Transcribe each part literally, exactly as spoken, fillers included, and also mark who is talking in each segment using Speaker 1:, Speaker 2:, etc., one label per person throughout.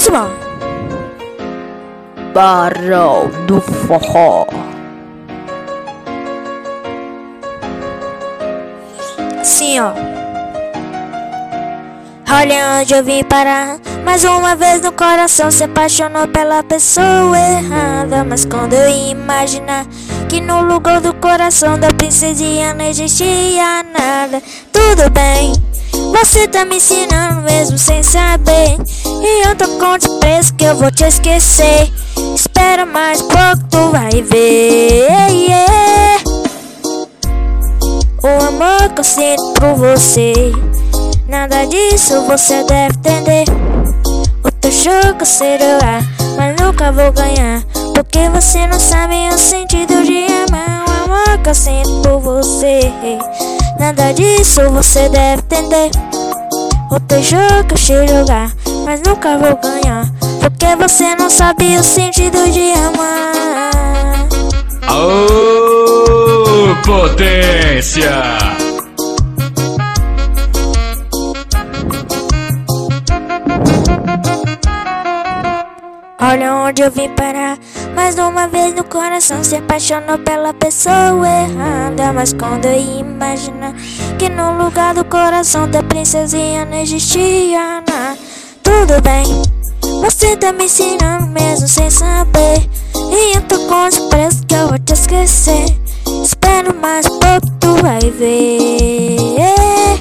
Speaker 1: próxima. Barão do Forró. Sim, ó. Olha onde eu vim parar. Mais uma vez no coração se apaixonou pela pessoa errada. Mas quando eu ia imaginar que no lugar do coração da princesinha não existia nada. Tudo bem, você tá me ensinando mesmo sem saber. E eu tô com desprezo que eu vou te esquecer. Espera mais pouco, tu vai ver, yeah. O amor que eu sinto por você, nada disso você deve entender. O teu jogo será lá, mas nunca vou ganhar, porque você não sabe o sentido de amar. O amor que eu sinto por você, nada disso você deve entender. O teu jogo eu sei jogar, mas nunca vou ganhar, porque você não sabe o sentido de amar.
Speaker 2: Oh, potência!
Speaker 1: Olha onde eu vim parar. Mais uma vez no coração se apaixonou pela pessoa errada. Mas quando eu ia imaginar que no lugar do coração da princesinha não existia nada. Tudo bem, você tá me ensinando mesmo sem saber. E eu tô com desprezo que eu vou te esquecer. Espero mais pouco, tu vai ver.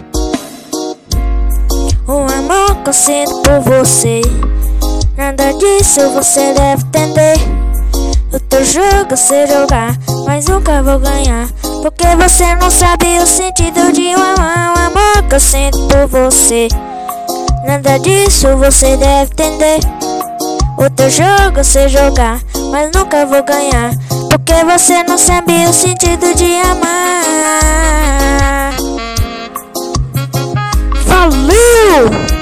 Speaker 1: O amor que eu sinto por você, nada disso você deve entender. O teu jogo eu sei jogar, mas nunca vou ganhar, porque você não sabe o sentido de um amar. O amor que eu sinto por você, nada disso você deve entender. O teu jogo eu sei jogar, mas nunca vou ganhar, porque você não sabe o sentido de amar. Valeu!